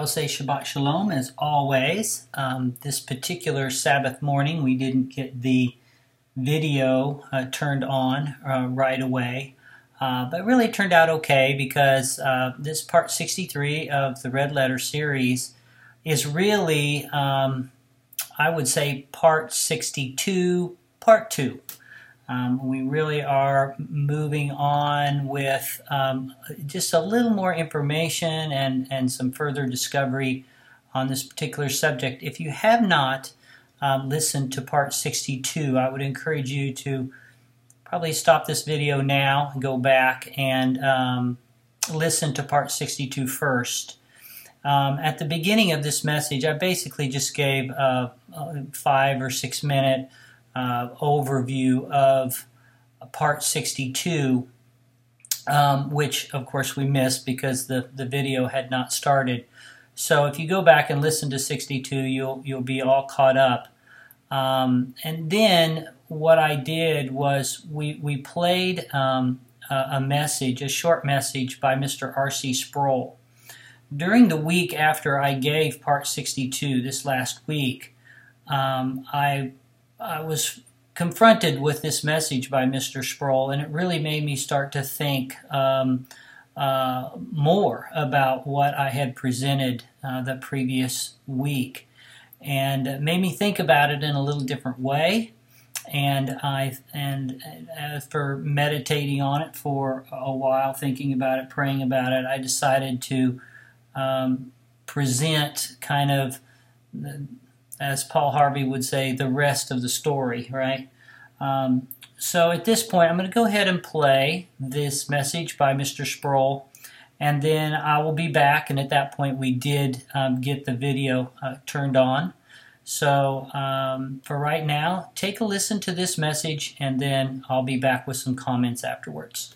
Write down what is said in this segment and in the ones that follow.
will say Shabbat Shalom as always. This particular Sabbath morning, we didn't get the video turned on right away, but really it turned out okay because this part 63 of the Red Letter series is really, I would say, part 62, part 2. We really are moving on with just a little more information and some further discovery on this particular subject. If you have not listened to part 62, I would encourage you to probably stop this video now and go back and listen to part 62 first. At the beginning of this message, I basically just gave a 5 or 6 minute overview of part 62, which of course we missed because the video had not started. So if you go back and listen to 62, you'll be all caught up. And then what I did was we played a message, a short message by Mr. R.C. Sproul. During the week after I gave part 62 this last week, I was confronted with this message by Mr. Sproul, and it really made me start to think more about what I had presented the previous week, and it made me think about it in a little different way. And after meditating on it for a while, thinking about it, praying about it, I decided to present kind of, as Paul Harvey would say, the rest of the story, right? So at this point, I'm going to go ahead and play this message by Mr. Sproul, and then I will be back, and at that point we did get the video turned on. So for right now, take a listen to this message, and then I'll be back with some comments afterwards.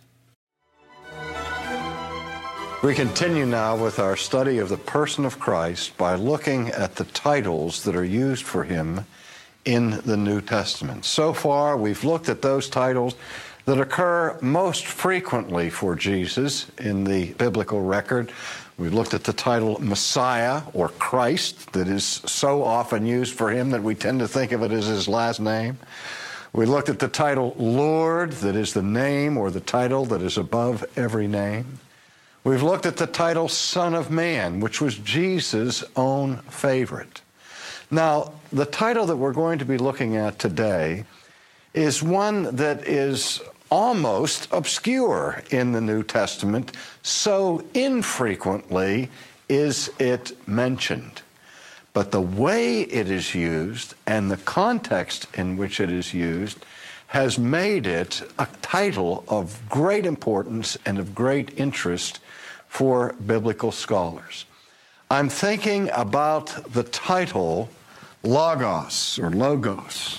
We continue now with our study of the person of Christ by looking at the titles that are used for him in the New Testament. So far, we've looked at those titles that occur most frequently for Jesus in the biblical record. We've looked at the title Messiah or Christ that is so often used for him that we tend to think of it as his last name. We looked at the title Lord, that is the name or the title that is above every name. We've looked at the title Son of Man, which was Jesus' own favorite. Now, the title that we're going to be looking at today is one that is almost obscure in the New Testament, so infrequently is it mentioned. But the way it is used and the context in which it is used has made it a title of great importance and of great interest for biblical scholars. I'm thinking about the title Logos, or Logos,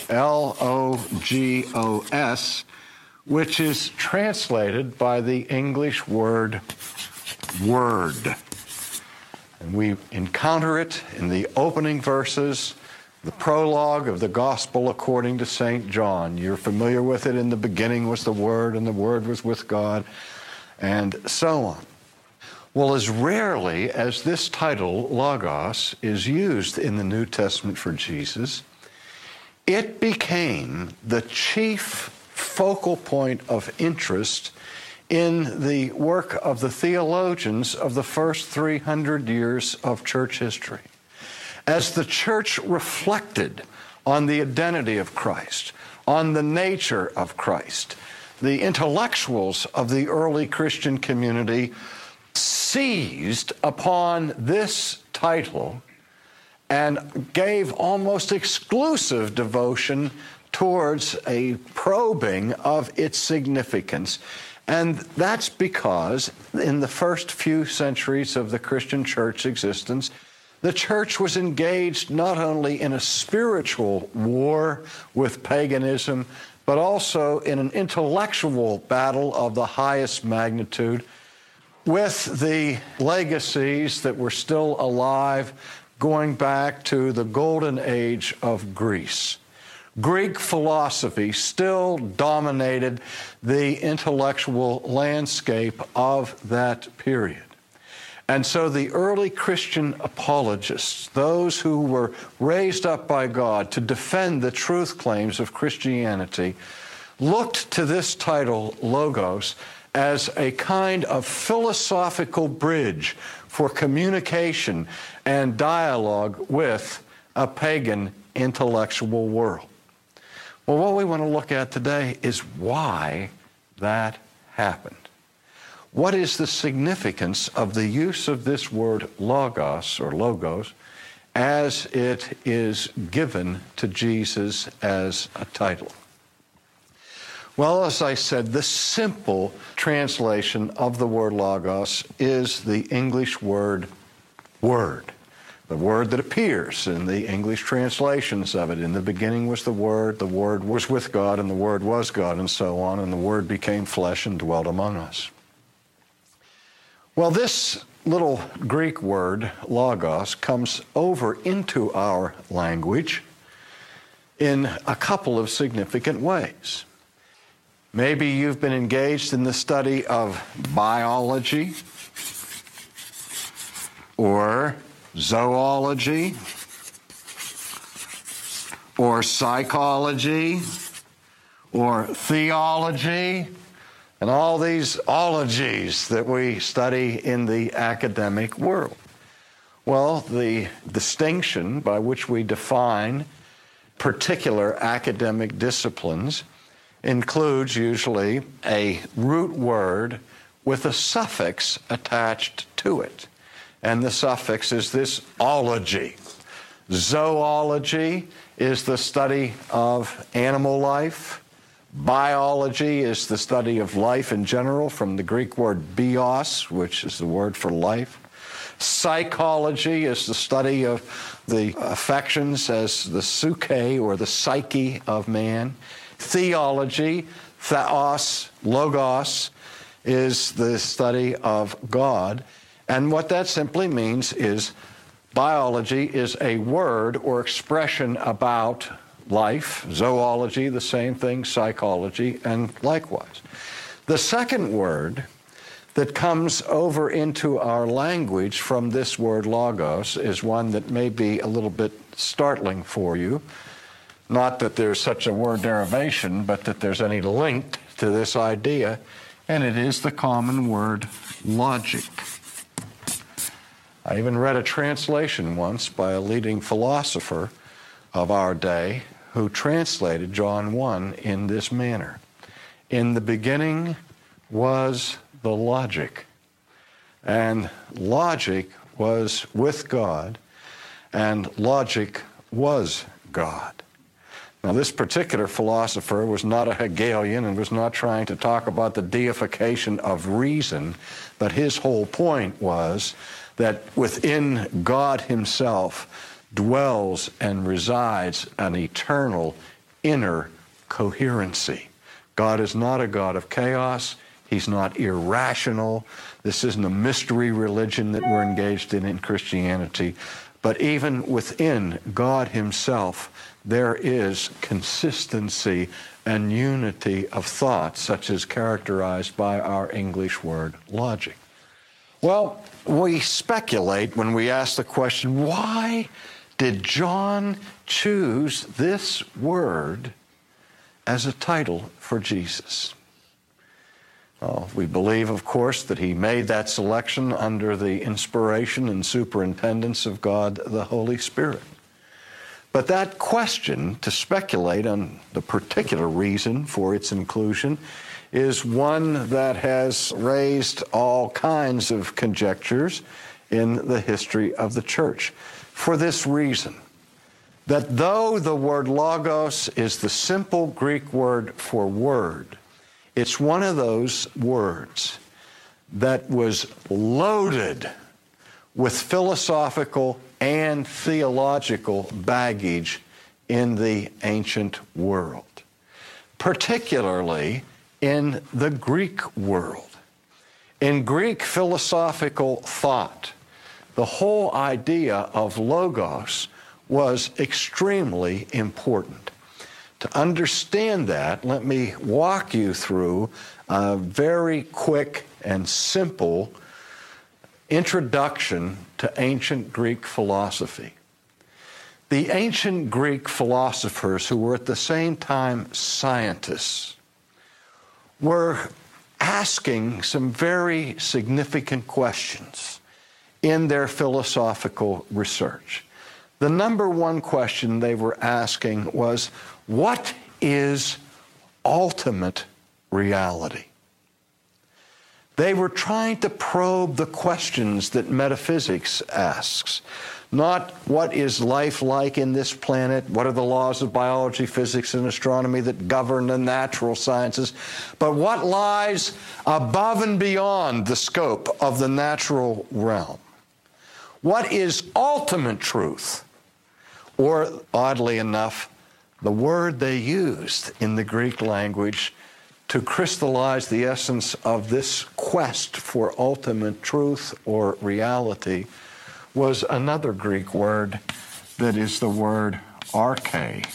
L-O-G-O-S, which is translated by the English word word. And we encounter it in the opening verses, the prologue of the Gospel according to St. John. You're familiar with it. In the beginning was the Word, and the Word was with God, and so on. Well, as rarely as this title, Logos, is used in the New Testament for Jesus, it became the chief focal point of interest in the work of the theologians of the first 300 years of church history. As the church reflected on the identity of Christ, on the nature of Christ, the intellectuals of the early Christian community seized upon this title and gave almost exclusive devotion towards a probing of its significance. And that's because in the first few centuries of the Christian church existence, the church was engaged not only in a spiritual war with paganism, but also in an intellectual battle of the highest magnitude with the legacies that were still alive going back to the golden age of Greece. Greek philosophy still dominated the intellectual landscape of that period. And so the early Christian apologists, those who were raised up by God to defend the truth claims of Christianity, looked to this title, Logos, as a kind of philosophical bridge for communication and dialogue with a pagan intellectual world. Well, what we want to look at today is why that happened. What is the significance of the use of this word logos or logos as it is given to Jesus as a title? Well, as I said, the simple translation of the word logos is the English word word, the word that appears in the English translations of it. In the beginning was the Word was with God, and the Word was God, and so on, and the Word became flesh and dwelt among us. Well, this little Greek word, logos, comes over into our language in a couple of significant ways. Maybe you've been engaged in the study of biology or zoology or psychology or theology and all these ologies that we study in the academic world. Well, the distinction by which we define particular academic disciplines includes usually a root word with a suffix attached to it. And the suffix is this ology. Zoology is the study of animal life. Biology is the study of life in general, from the Greek word bios, which is the word for life. Psychology is the study of the affections as the psyche or the psyche of man. Theology, theos, logos, is the study of God. And what that simply means is biology is a word or expression about life. Zoology, the same thing, psychology, and likewise. The second word that comes over into our language from this word logos is one that may be a little bit startling for you. Not that there's such a word derivation, but that there's any link to this idea, and it is the common word logic. I even read a translation once by a leading philosopher of our day who translated John 1 in this manner. In the beginning was the logic, and logic was with God, and logic was God. Now, this particular philosopher was not a Hegelian and was not trying to talk about the deification of reason, but his whole point was that within God himself dwells and resides an eternal inner coherency. God is not a God of chaos. He's not irrational. This isn't a mystery religion that we're engaged in Christianity. But even within God himself, there is consistency and unity of thought, such as characterized by our English word logic. Well, we speculate when we ask the question, why did John choose this word as a title for Jesus? Well, we believe, of course, that he made that selection under the inspiration and superintendence of God, the Holy Spirit. But that question, to speculate on the particular reason for its inclusion, is one that has raised all kinds of conjectures in the history of the church. For this reason, that though the word logos is the simple Greek word for word, it's one of those words that was loaded with philosophical and theological baggage in the ancient world, particularly in the Greek world. In Greek philosophical thought, the whole idea of logos was extremely important. To understand that, let me walk you through a very quick and simple introduction to ancient Greek philosophy. The ancient Greek philosophers, who were at the same time scientists, were asking some very significant questions in their philosophical research. The number one question they were asking was, what is ultimate reality? They were trying to probe the questions that metaphysics asks. Not what is life like in this planet, what are the laws of biology, physics, and astronomy that govern the natural sciences, but what lies above and beyond the scope of the natural realm. What is ultimate truth? Or, oddly enough, the word they used in the Greek language to crystallize the essence of this quest for ultimate truth or reality was another Greek word that is the word arche.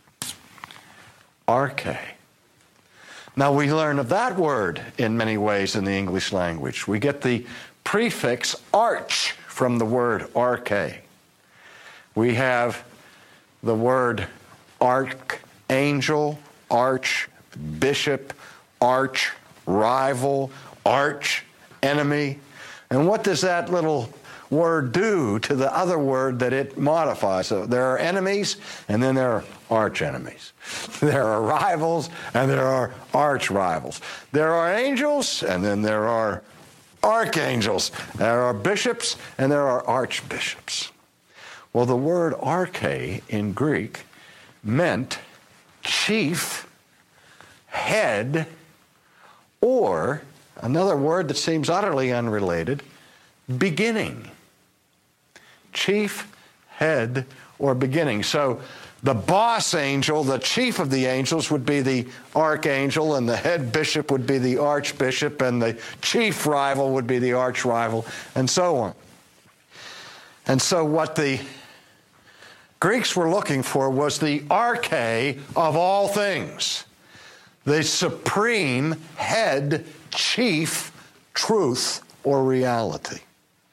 Arche. Now we learn of that word in many ways in the English language. We get the prefix arch from the word arche. We have the word archangel, archbishop, arch rival, arch enemy. And what does that little word do to the other word that it modifies? So there are enemies, and then there are arch enemies. There are rivals, and there are arch rivals. There are angels, and then there are archangels. There are bishops, and there are archbishops. Well, the word arche in Greek meant chief, head, or, another word that seems utterly unrelated, beginning. Chief, head, or beginning. So the boss angel, the chief of the angels, would be the archangel, and the head bishop would be the archbishop, and the chief rival would be the arch rival, and so on. And so what the Greeks were looking for was the arche of all things, the supreme head, chief, truth, or reality.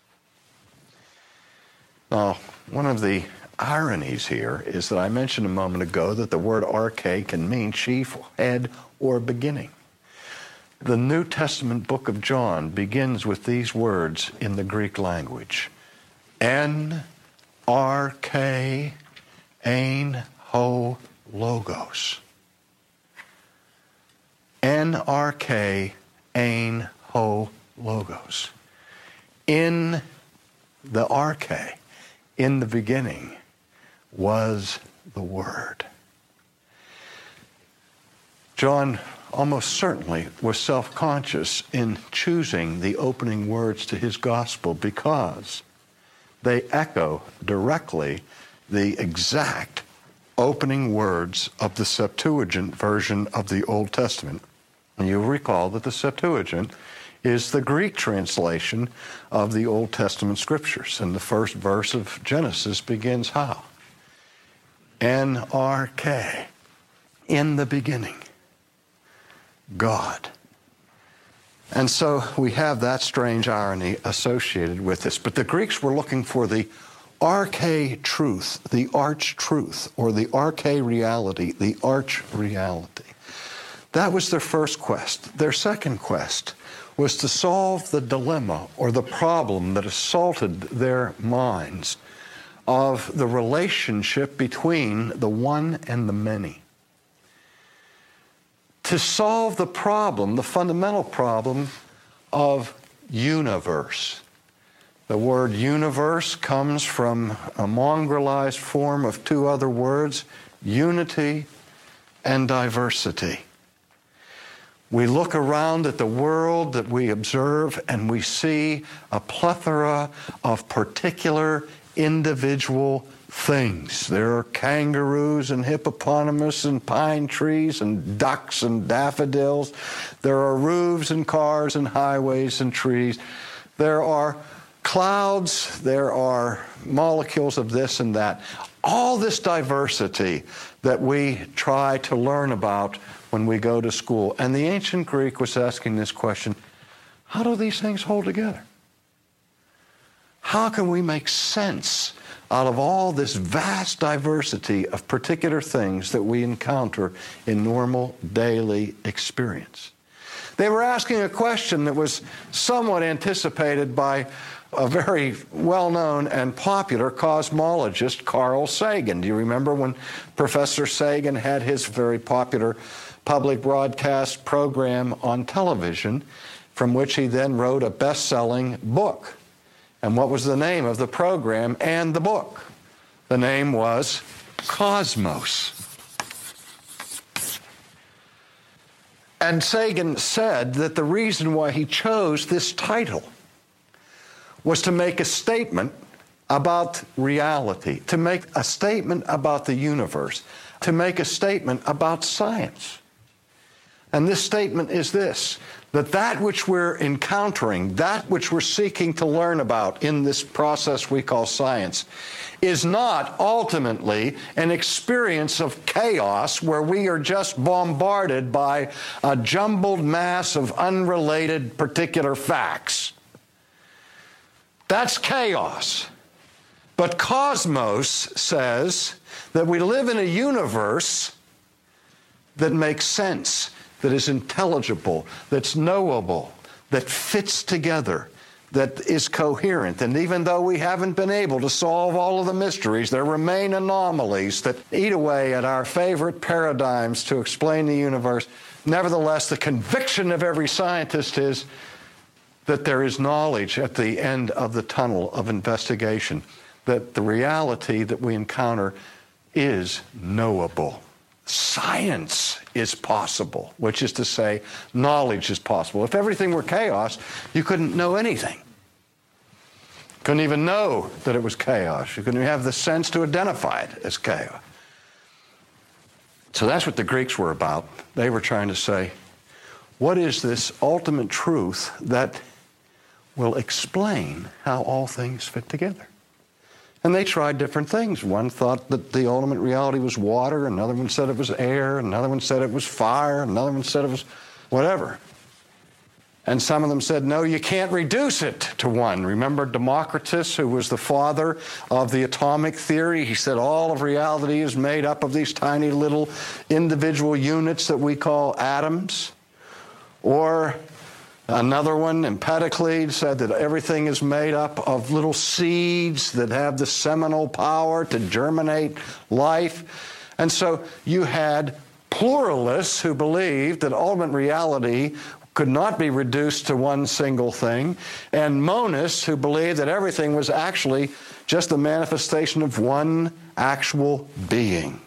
Now, one of the ironies here is that I mentioned a moment ago that the word arche can mean chief, head, or beginning. The New Testament book of John begins with these words in the Greek language. En arche ein ho logos. En arche ein ho logos. In the arche, in the beginning, was the Word. John almost certainly was self-conscious in choosing the opening words to his gospel because they echo directly the exact opening words of the Septuagint version of the Old Testament. And you'll recall that the Septuagint is the Greek translation of the Old Testament scriptures. And the first verse of Genesis begins how? En arche, in the beginning, God. And so we have that strange irony associated with this. But the Greeks were looking for the arche truth, the arch truth, or the arche reality, the arch reality. That was their first quest. Their second quest was to solve the dilemma or the problem that assaulted their minds of the relationship between the one and the many. To solve the problem, the fundamental problem of universe. The word universe comes from a mongrelized form of two other words, unity and diversity. We look around at the world that we observe and we see a plethora of particular individual things. There are kangaroos and hippopotamus and pine trees and ducks and daffodils. There are roofs and cars and highways and trees. There are clouds. There are molecules of this and that. All this diversity that we try to learn about when we go to school. And the ancient Greek was asking this question, how do these things hold together? How can we make sense out of all this vast diversity of particular things that we encounter in normal daily experience? They were asking a question that was somewhat anticipated by a very well-known and popular cosmologist, Carl Sagan. Do you remember when Professor Sagan had his very popular public broadcast program on television, from which he then wrote a best-selling book? And what was the name of the program and the book? The name was Cosmos. And Sagan said that the reason why he chose this title was to make a statement about reality, to make a statement about the universe, to make a statement about science. And this statement is this, that which we're encountering, that which we're seeking to learn about in this process we call science, is not ultimately an experience of chaos where we are just bombarded by a jumbled mass of unrelated particular facts. That's chaos. But Cosmos says that we live in a universe that makes sense, that is intelligible, that's knowable, that fits together, that is coherent. And even though we haven't been able to solve all of the mysteries, there remain anomalies that eat away at our favorite paradigms to explain the universe. Nevertheless, the conviction of every scientist is that there is knowledge at the end of the tunnel of investigation, that the reality that we encounter is knowable. Science is possible, which is to say, knowledge is possible. If everything were chaos, you couldn't know anything. Couldn't even know that it was chaos. You couldn't have the sense to identify it as chaos. So that's what the Greeks were about. They were trying to say, what is this ultimate truth that will explain how all things fit together? And they tried different things. One thought that the ultimate reality was water, another one said it was air, another one said it was fire, another one said it was whatever. And some of them said, no, you can't reduce it to one. Remember Democritus, who was the father of the atomic theory? He said all of reality is made up of these tiny little individual units that we call atoms. Or another one, Empedocles, said that everything is made up of little seeds that have the seminal power to germinate life. And so you had pluralists who believed that ultimate reality could not be reduced to one single thing, and monists who believed that everything was actually just the manifestation of one actual being.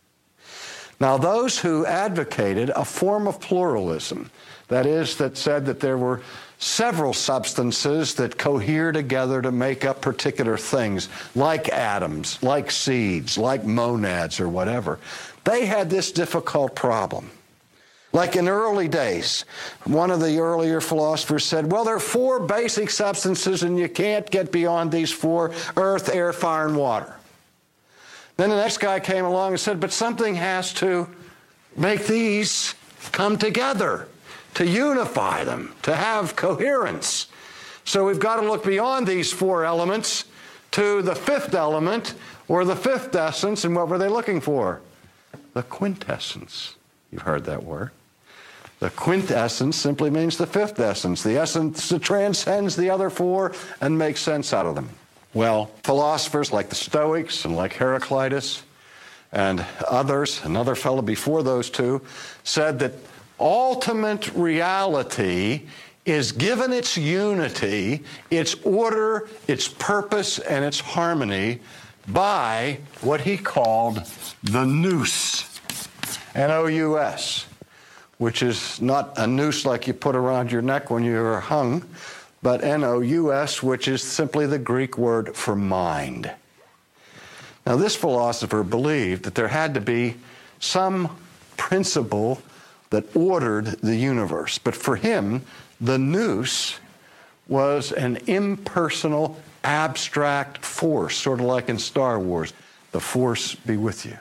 Now, those who advocated a form of pluralism, that is, that said that there were several substances that cohere together to make up particular things, like atoms, like seeds, like monads or whatever, they had this difficult problem. Like in early days, one of the earlier philosophers said, well, there are four basic substances and you can't get beyond these four: earth, air, fire, and water. Then the next guy came along and said, but something has to make these come together, to unify them, to have coherence. So we've got to look beyond these four elements to the fifth element, or the fifth essence. And what were they looking for? The quintessence. You've heard that word. The quintessence simply means the fifth essence, the essence that transcends the other four and makes sense out of them. Well, philosophers like the Stoics and like Heraclitus and others, another fellow before those two, said that ultimate reality is given its unity, its order, its purpose, and its harmony by what he called the nous, N-O-U-S, which is not a noose like you put around your neck when you're hung, but N-O-U-S, which is simply the Greek word for mind. Now, this philosopher believed that there had to be some principle that ordered the universe. But for him, the nous was an impersonal, abstract force, sort of like in Star Wars, the Force be with you.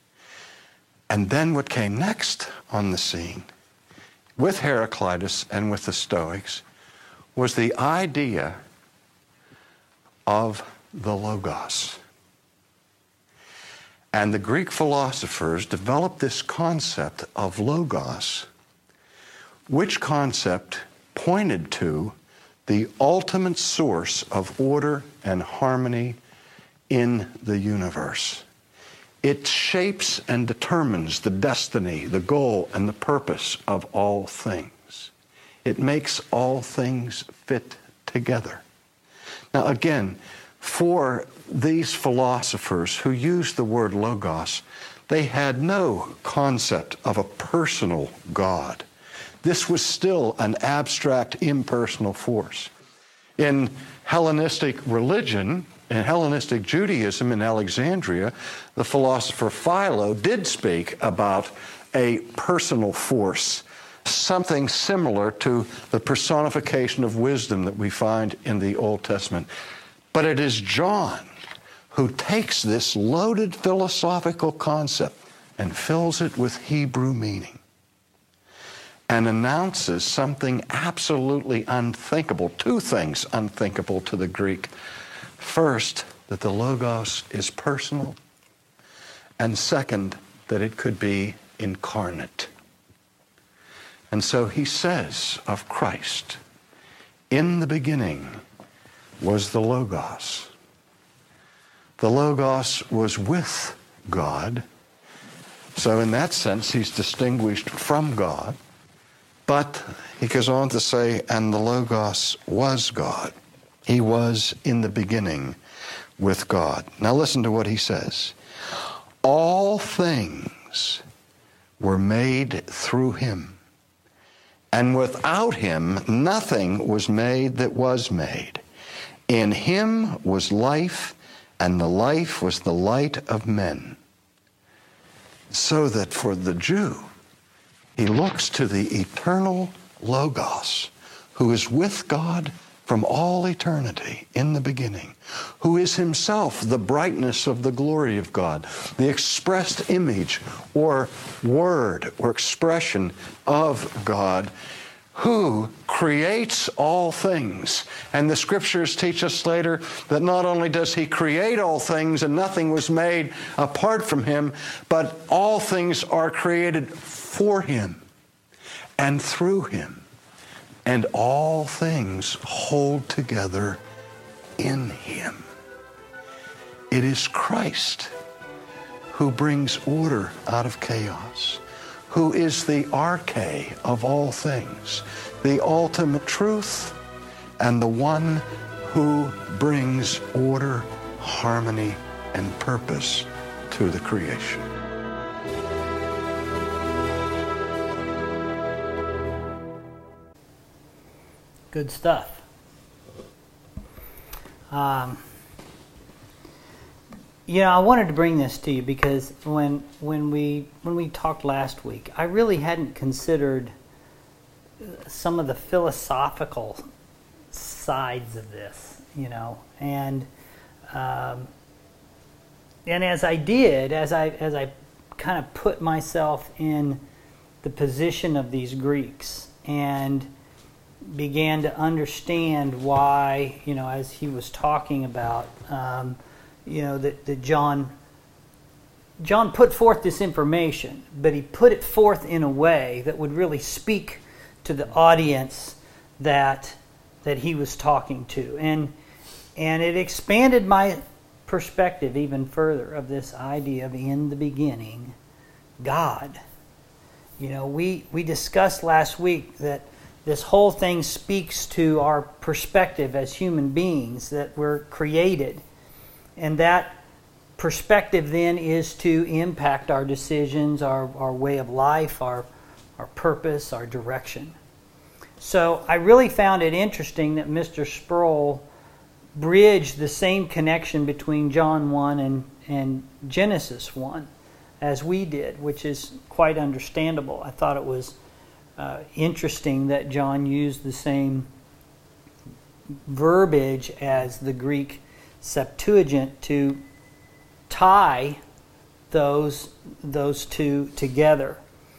And then what came next on the scene, with Heraclitus and with the Stoics, was the idea of the Logos. And the Greek philosophers developed this concept of Logos, which concept pointed to the ultimate source of order and harmony in the universe. It shapes and determines the destiny, the goal, and the purpose of all things. It makes all things fit together. Now again, for these philosophers who used the word logos, they had no concept of a personal God. This was still an abstract, impersonal force. In Hellenistic religion, in Hellenistic Judaism in Alexandria, the philosopher Philo did speak about a personal force, something similar to the personification of wisdom that we find in the Old Testament. But it is John who takes this loaded philosophical concept and fills it with Hebrew meaning and announces something absolutely unthinkable, two things unthinkable to the Greek. First, that the Logos is personal, and second, that it could be incarnate. And so he says of Christ, in the beginning was the Logos. The Logos was with God, so in that sense he's distinguished from God. But he goes on to say, and the Logos was God. He was in the beginning with God. Now listen to what he says. All things were made through him, and without him nothing was made that was made. In him was life, and the life was the light of men. So that for the Jew, he looks to the eternal Logos, who is with God from all eternity in the beginning, who is himself the brightness of the glory of God, the expressed image or word or expression of God, who creates all things. And the scriptures teach us later that not only does he create all things and nothing was made apart from him, but all things are created for him and through him. And all things hold together in him. It is Christ who brings order out of chaos, who is the arche of all things, the ultimate truth, and the one who brings order, harmony, and purpose to the creation. Good stuff. I wanted to bring this to you because when we talked last week, I really hadn't considered some of the philosophical sides of this, and as I did, as I kind of put myself in the position of these Greeks and began to understand why, as he was talking about, that John put forth this information, but he put it forth in a way that would really speak to the audience that he was talking to, and it expanded my perspective even further of this idea of in the beginning, God. We discussed last week that this whole thing speaks to our perspective as human beings, that we're created. And that perspective then is to impact our decisions, our way of life, our purpose, our direction. So I really found it interesting that Mr. Sproul bridged the same connection between John 1 and Genesis 1 as we did, which is quite understandable. I thought it was interesting that John used the same verbiage as the Greek Septuagint to tie those two together.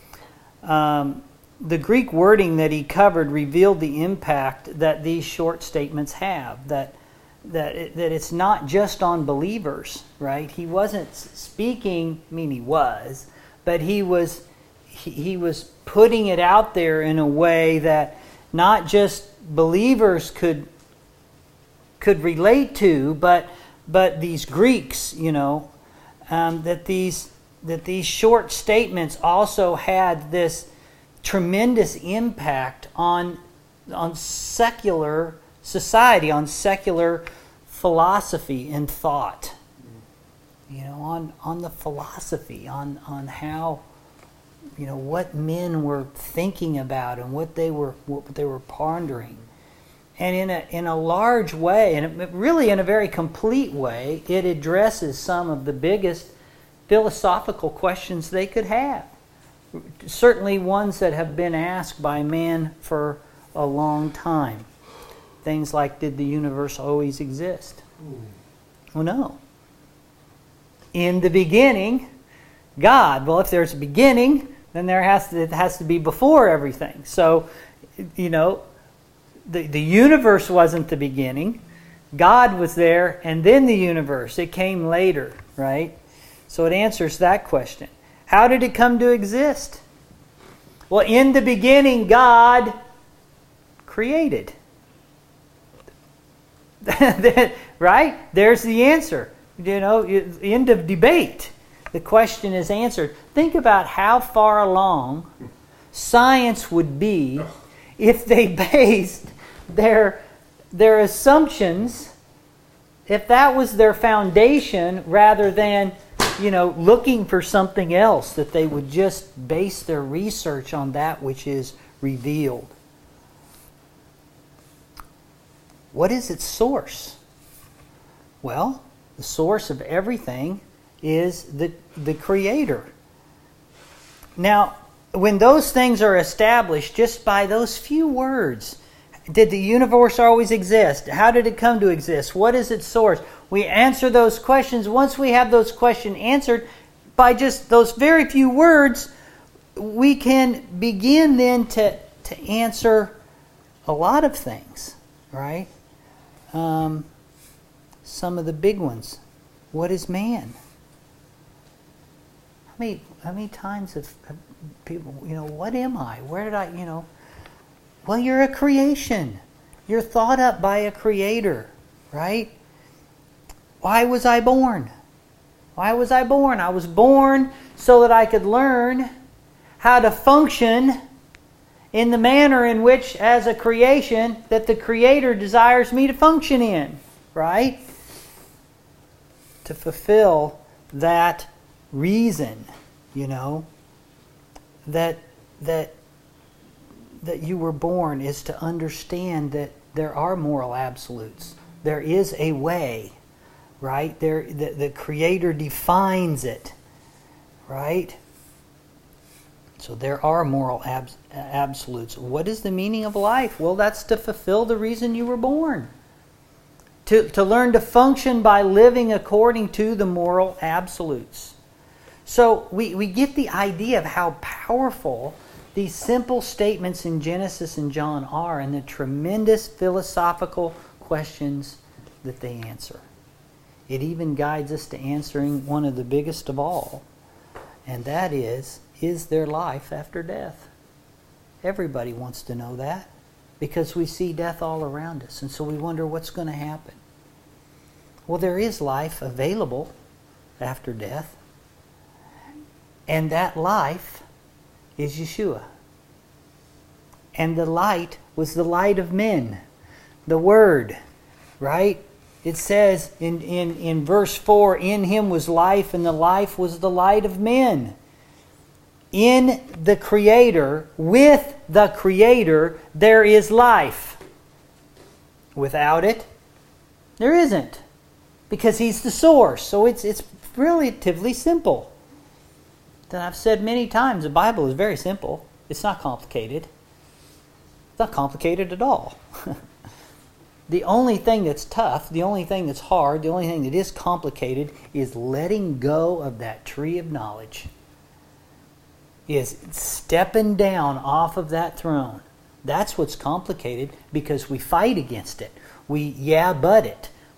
The Greek wording that he covered revealed the impact that these short statements have, that that it's not just on believers, right? He wasn't speaking, I mean he was, but he was putting it out there in a way that not just believers could relate to, but these Greeks, that these short statements also had this tremendous impact on secular society, on secular philosophy and thought. On the philosophy, on how, what men were thinking about and what they were pondering. And in a large way, and really in a very complete way, it addresses some of the biggest philosophical questions they could have. Certainly ones that have been asked by man for a long time. Things like, did the universe always exist? Well, no. In the beginning, God. Well, if there's a beginning, then it has to be before everything. So, the universe wasn't the beginning. God was there, and then the universe. It came later, right? So it answers that question. How did it come to exist? Well, in the beginning, God created. Right? There's the answer. End of debate. The question is answered. Think about how far along science would be if they based their assumptions, if that was their foundation, rather than looking for something else, that they would just base their research on that which is revealed. What is its source? Well, the source of everything is the Creator. Now, when those things are established just by those few words, did the universe always exist? How did it come to exist? What is its source? We answer those questions. Once we have those questions answered by just those very few words, we can begin then to answer a lot of things, right? Some of the big ones. What is man? How many times have people, what am I? Where did I, Well, you're a creation. You're thought up by a creator, right? Why was I born? Why was I born? I was born so that I could learn how to function in the manner in which, as a creation, that the Creator desires me to function in, right? To fulfill that reason, that you were born is to understand that there are moral absolutes. There is a way, right? The Creator defines it, right? So there are moral absolutes. What is the meaning of life? Well, that's to fulfill the reason you were born. To learn to function by living according to the moral absolutes. So we get the idea of how powerful these simple statements in Genesis and John are, and the tremendous philosophical questions that they answer. It even guides us to answering one of the biggest of all, and that is there life after death? Everybody wants to know that, because we see death all around us, and so we wonder what's going to happen. Well, there is life available after death, and that life is Yeshua. And the light was the light of men, the Word, right? It says in verse 4, in Him was life, and the life was the light of men. In the Creator, with the Creator, there is life. Without it, there isn't. Because He's the source. So it's relatively simple. Then I've said many times, the Bible is very simple. It's not complicated. It's not complicated at all. The only thing that's tough, the only thing that's hard, the only thing that is complicated is letting go of that tree of knowledge. Is stepping down off of that throne. That's what's complicated, because we fight against it. We but it.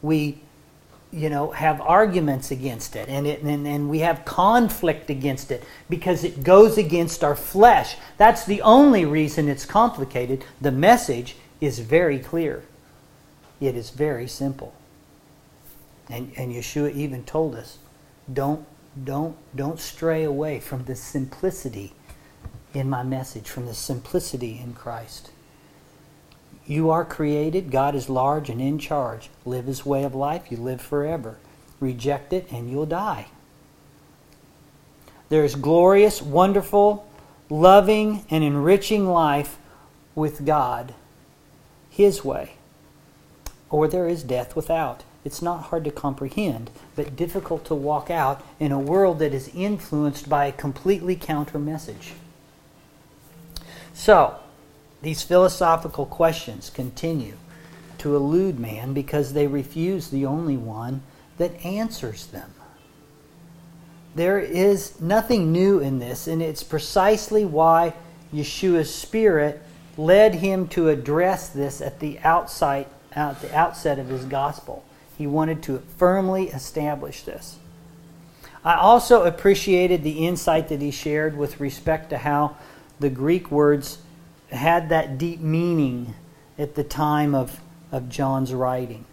we have arguments against it, and we have conflict against it because it goes against our flesh. That's the only reason it's complicated. The message is very clear. It is very simple. And Yeshua even told us, don't stray away from the simplicity in my message, from the simplicity in Christ. You are created. God is large and in charge. Live His way of life. You live forever. Reject it and you'll die. There is glorious, wonderful, loving, and enriching life with God, His way. Or there is death without. It's not hard to comprehend, but difficult to walk out in a world that is influenced by a completely counter message. So, these philosophical questions continue to elude man because they refuse the only one that answers them. There is nothing new in this, and it's precisely why Yeshua's Spirit led him to address this at the outset of his gospel. He wanted to firmly establish this. I also appreciated the insight that he shared with respect to how the Greek words had that deep meaning at the time of John's writing.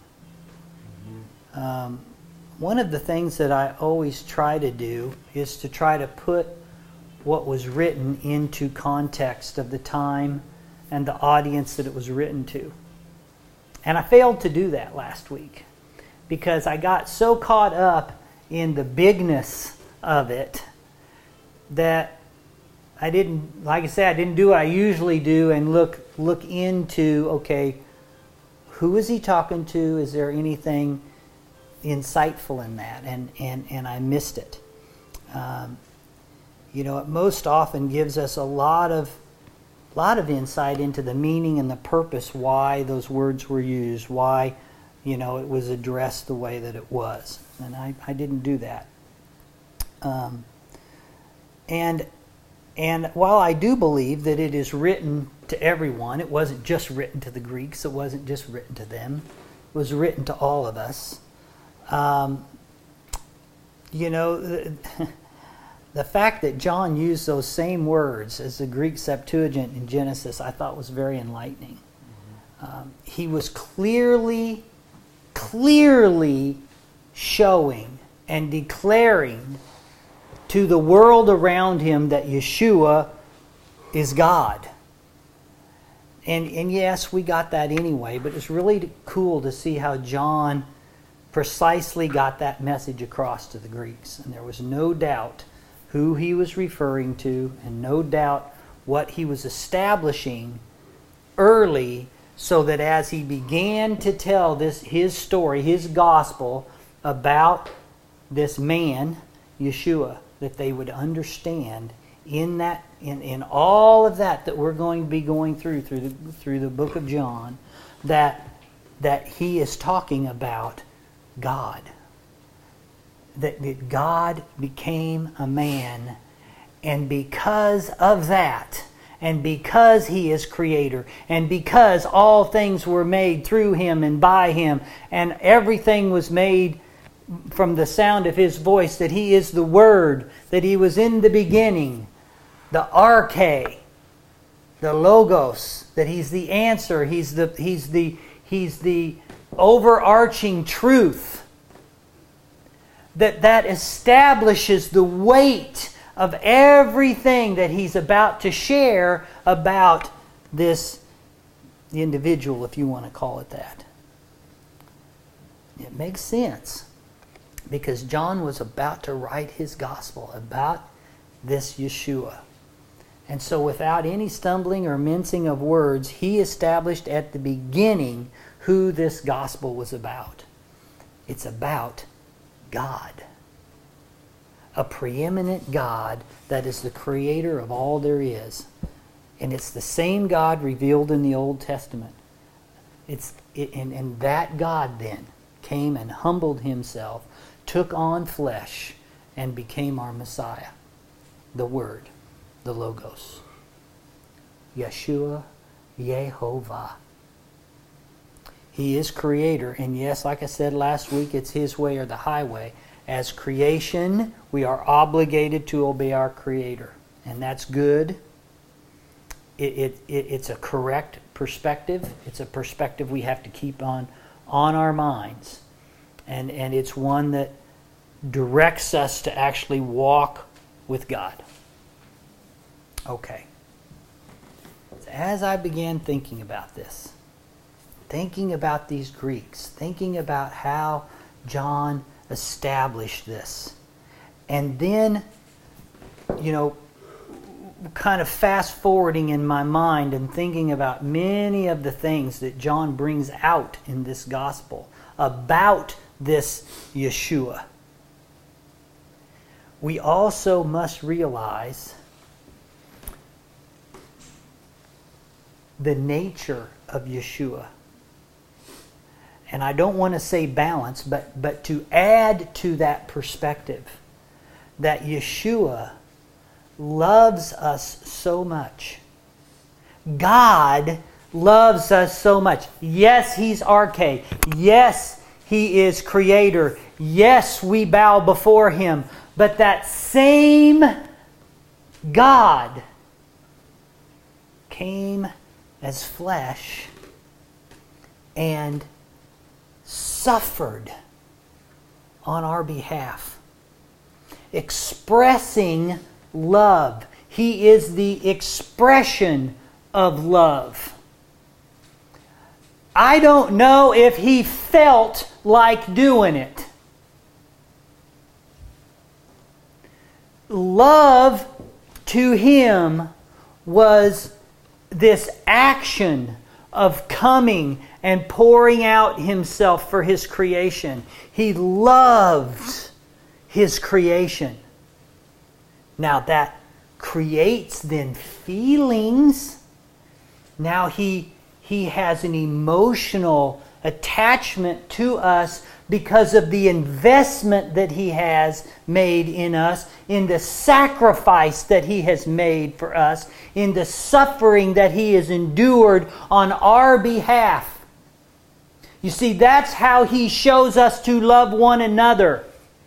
One of the things that I always try to do is to try to put what was written into context of the time and the audience that it was written to. And I failed to do that last week because I got so caught up in the bigness of it that I didn't do what I usually do and look into, okay, who is he talking to? Is there anything insightful in that? And I missed it. It most often gives us a lot of insight into the meaning and the purpose why those words were used, why it was addressed the way that it was. And I didn't do that. And while I do believe that it is written to everyone, it wasn't just written to the Greeks, it wasn't just written to them, it was written to all of us. The fact that John used those same words as the Greek Septuagint in Genesis, I thought was very enlightening. He was clearly showing and declaring to the world around him that Yeshua is God. And yes, we got that anyway, but it's really cool to see how John precisely got that message across to the Greeks. And there was no doubt who he was referring to, and no doubt what he was establishing early, so that as he began to tell his story, his gospel about this man, Yeshua, that they would understand in all of that we're going to be going through the book of John, that he is talking about God. That God became a man, and because of that, and because He is Creator, and because all things were made through Him and by Him, and everything was made from the sound of His voice, that He is the Word, that He was in the beginning, the Arche, the Logos, that He's the answer, He's the overarching truth. That establishes the weight of everything that he's about to share about this individual, if you want to call it that. It makes sense because John was about to write his gospel about this Yeshua. And so without any stumbling or mincing of words, he established at the beginning who this gospel was about. It's about God. A preeminent God that is the creator of all there is. And it's the same God revealed in the Old Testament. And that God then came and humbled himself, took on flesh, and became our Messiah. The Word, the Logos. Yeshua Yehovah. He is creator. And yes, like I said last week, it's His way or the highway. As creation, we are obligated to obey our Creator. And that's good. It's a correct perspective. It's a perspective we have to keep on our minds. And it's one that directs us to actually walk with God. Okay. As I began thinking about this, thinking about these Greeks, thinking about how John established this, and then, kind of fast forwarding in my mind and thinking about many of the things that John brings out in this gospel about this Yeshua, we also must realize the nature of Yeshua. And I don't want to say balance, but to add to that perspective, that Yeshua loves us so much. God loves us so much. Yes, He's Arche. Yes, He is Creator. Yes, we bow before Him. But that same God came as flesh and suffered on our behalf, expressing love. He is the expression of love. I don't know if He felt like doing it. Love to Him was this action of coming and pouring out Himself for His creation. He loves His creation. Now that creates then feelings. Now He has an emotional attachment to us because of the investment that He has made in us, in the sacrifice that He has made for us, in the suffering that He has endured on our behalf. You see, that's how He shows us to love one another.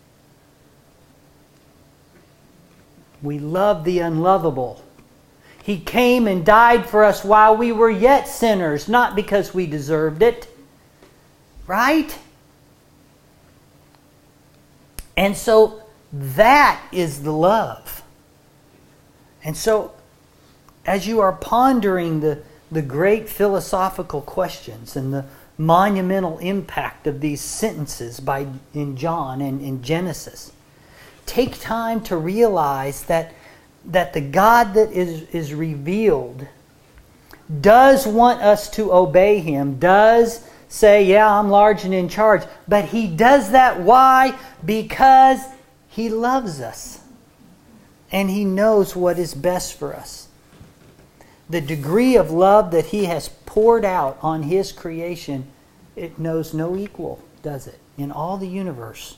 We love the unlovable. He came and died for us while we were yet sinners, not because we deserved it. Right? And so that is the love. And so as you are pondering the great philosophical questions and the monumental impact of these sentences in John and in Genesis, take time to realize that the God that is revealed does want us to obey Him, does say, yeah, I'm large and in charge. But He does that. Why? Because He loves us. And He knows what is best for us. The degree of love that He has poured out on His creation, it knows no equal, does it? In all the universe.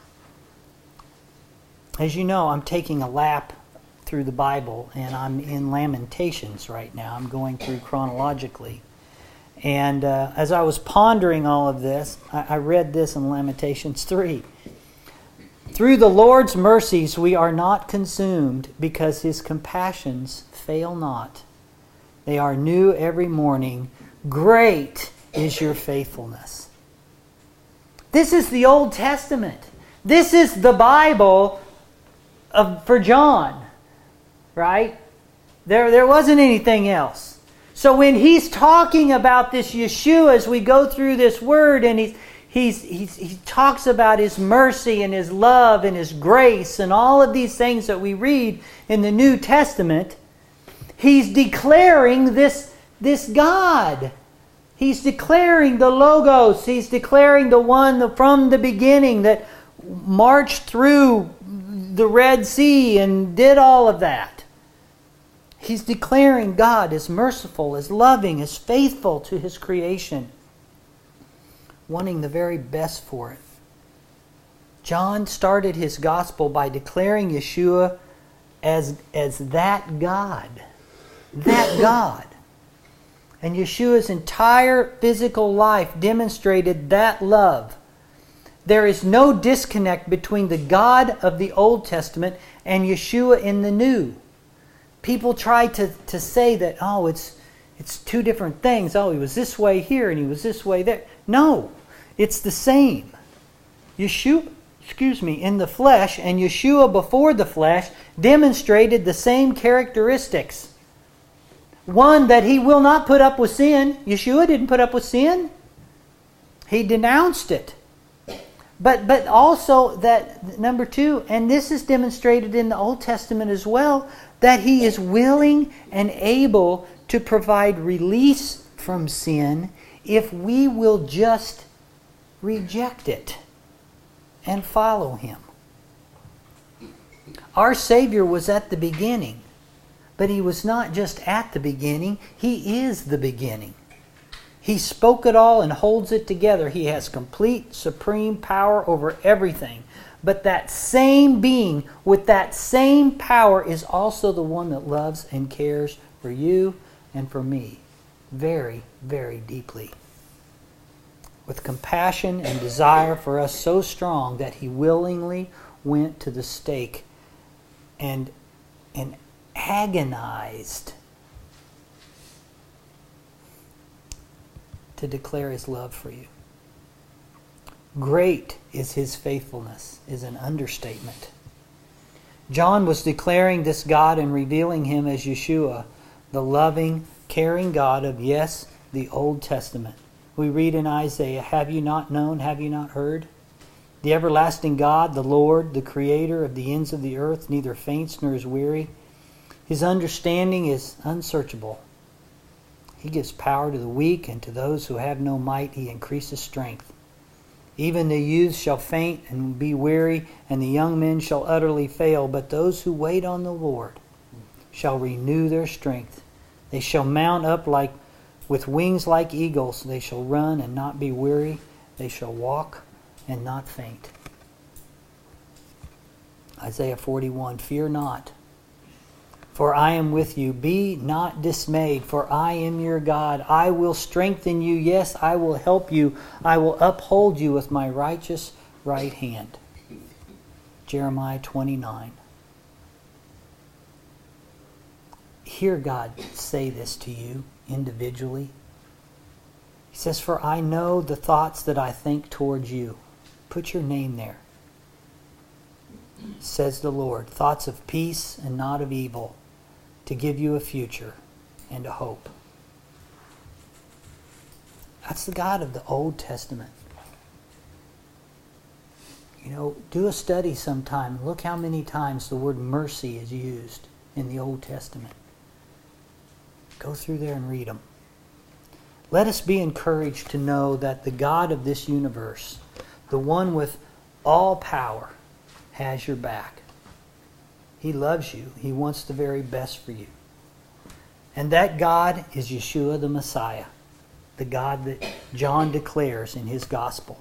As you know, I'm taking a lap through the Bible, and I'm in Lamentations right now. I'm going through chronologically. And as I was pondering all of this, I read this in Lamentations 3. Through the Lord's mercies we are not consumed, because His compassions fail not. They are new every morning. Great is your faithfulness. This is the Old Testament. This is the Bible for John, right? There wasn't anything else. So when he's talking about this Yeshua, as we go through this word, and he talks about His mercy and His love and His grace and all of these things that we read in the New Testament, he's declaring this God. He's declaring the Logos. He's declaring the one from the beginning that marched through the Red Sea and did all of that. He's declaring God as merciful, as loving, as faithful to His creation, wanting the very best for it. John started his gospel by declaring Yeshua as that God. That God. And Yeshua's entire physical life demonstrated that love. There is no disconnect between the God of the Old Testament and Yeshua in the New. People try to say that, oh, it's two different things. Oh, he was this way here and he was this way there. No, it's the same. Yeshua, in the flesh and Yeshua before the flesh demonstrated the same characteristics. One, that he will not put up with sin. Yeshua didn't put up with sin. He denounced it. But also that, number two, and this is demonstrated in the Old Testament as well, that he is willing and able to provide release from sin if we will just reject it and follow him. Our Savior was at the beginning, but he was not just at the beginning, he is the beginning. He spoke it all and holds it together. He has complete, supreme power over everything. But that same being with that same power is also the one that loves and cares for you and for me very, very deeply. With compassion and desire for us so strong that he willingly went to the stake and agonized to declare his love for you. Great is his faithfulness is an understatement. John was declaring this God and revealing him as Yeshua, the loving, caring God of, yes, the Old Testament. We read in Isaiah, have you not known, have you not heard? The everlasting God, the Lord, the Creator of the ends of the earth, neither faints nor is weary. His understanding is unsearchable. He gives power to the weak, and to those who have no might he increases strength. Even the youths shall faint and be weary, and the young men shall utterly fail. But those who wait on the Lord shall renew their strength. They shall mount up with wings like eagles. They shall run and not be weary. They shall walk and not faint. Isaiah 41, fear not, for I am with you. Be not dismayed, for I am your God. I will strengthen you. Yes, I will help you. I will uphold you with my righteous right hand. Jeremiah 29. Hear God say this to you individually. He says, for I know the thoughts that I think towards you. Put your name there. Says the Lord, thoughts of peace and not of evil, to give you a future and a hope. That's the God of the Old Testament. Do a study sometime. Look how many times the word mercy is used in the Old Testament. Go through there and read them. Let us be encouraged to know that the God of this universe, the one with all power, has your back. He loves you. He wants the very best for you. And that God is Yeshua the Messiah, the God that John declares in his gospel.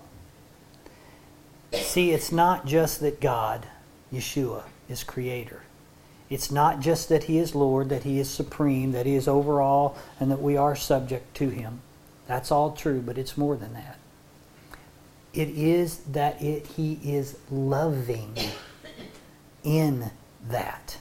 See, it's not just that God, Yeshua, is creator. It's not just that he is Lord, that he is supreme, that he is over all, and that we are subject to him. That's all true, but it's more than that. It is that he is loving in that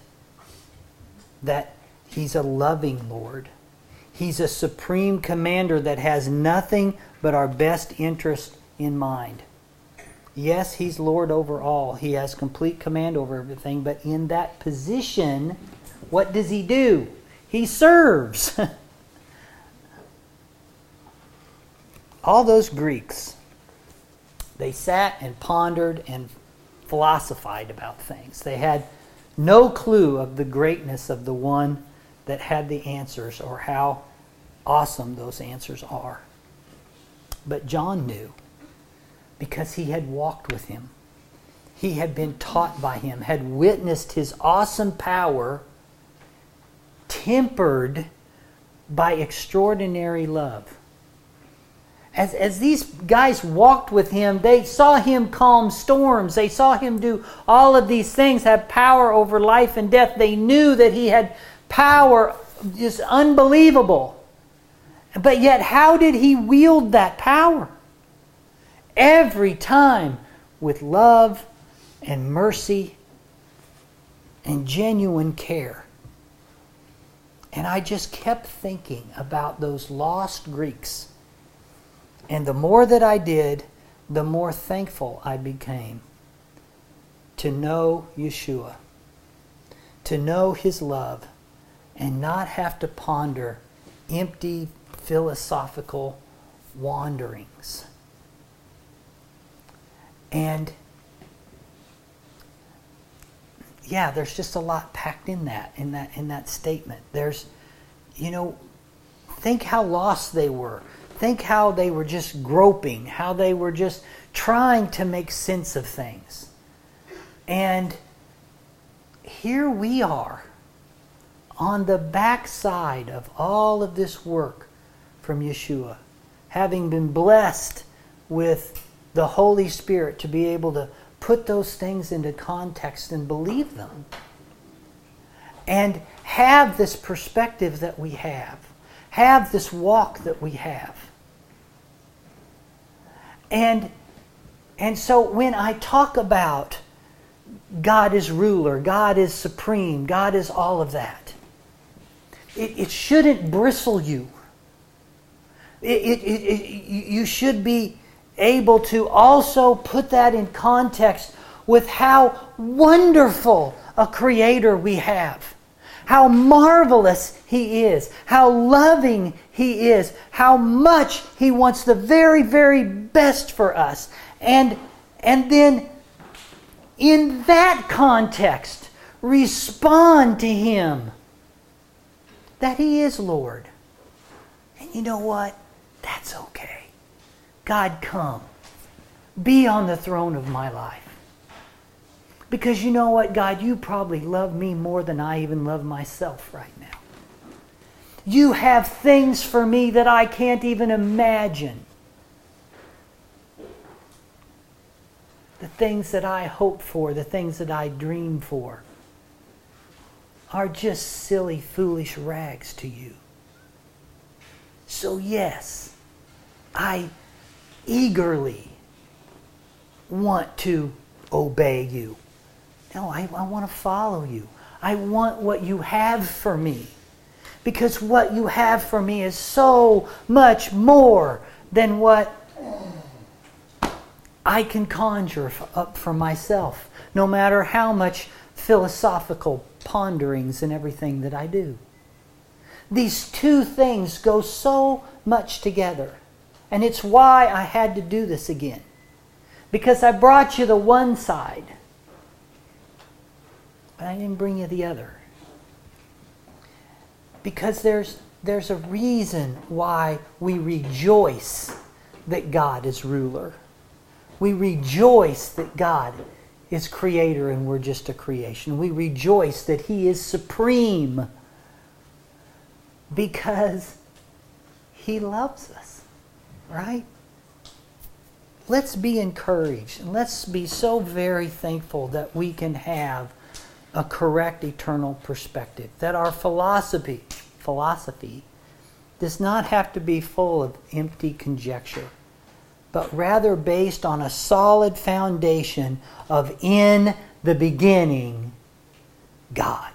he's a loving Lord. He's a supreme commander that has nothing but our best interest in mind. Yes, he's Lord over all. He has complete command over everything, but in that position, what does he do? He serves. All those Greeks, they sat and pondered and philosophized about things. They had no clue of the greatness of the one that had the answers or how awesome those answers are. But John knew, because he had walked with him. He had been taught by him, had witnessed his awesome power tempered by extraordinary love. As these guys walked with him, they saw him calm storms. They saw him do all of these things, have power over life and death. They knew that he had power just unbelievable. But yet, how did he wield that power? Every time with love and mercy and genuine care. And I just kept thinking about those lost Greeks. And the more that I did, the more thankful I became to know Yeshua, to know His love, and not have to ponder empty philosophical wanderings. And yeah, there's just a lot packed in that statement. There's, think how lost they were. Think how they were just groping, how they were just trying to make sense of things. And here we are on the backside of all of this work from Yeshua, having been blessed with the Holy Spirit to be able to put those things into context and believe them. And have this perspective that we have this walk that we have. And so when I talk about God is ruler, God is supreme, God is all of that, it shouldn't bristle you. You should be able to also put that in context with how wonderful a Creator we have. How marvelous He is. How loving He is. How much He wants the very, very best for us. And then in that context, respond to Him that He is Lord. And you know what? That's okay. God, come. Be on the throne of my life. Because you know what, God? You probably love me more than I even love myself right now. You have things for me that I can't even imagine. The things that I hope for, the things that I dream for, are just silly, foolish rags to you. So yes, I eagerly want to obey you. No, I want to follow you. I want what you have for me. Because what you have for me is so much more than what I can conjure up for myself, no matter how much philosophical ponderings and everything that I do. These two things go so much together. And it's why I had to do this again. Because I brought you the one side, but I didn't bring you the other. Because there's a reason why we rejoice that God is ruler. We rejoice that God is creator and we're just a creation. We rejoice that He is supreme because He loves us, right? Let's be encouraged and let's be so very thankful that we can have a correct eternal perspective. That our philosophy does not have to be full of empty conjecture, but rather based on a solid foundation of in the beginning, God.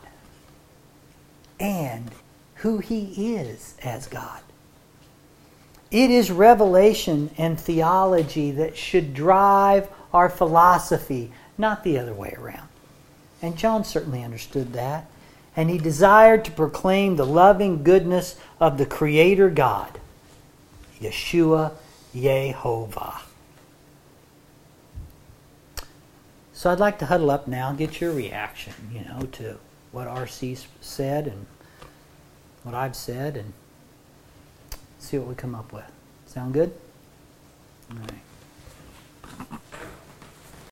And who He is as God. It is revelation and theology that should drive our philosophy, not the other way around. And John certainly understood that. And he desired to proclaim the loving goodness of the Creator God, Yeshua Yehovah. So I'd like to huddle up now and get your reaction, to what R.C. said and what I've said, and see what we come up with. Sound good? All right.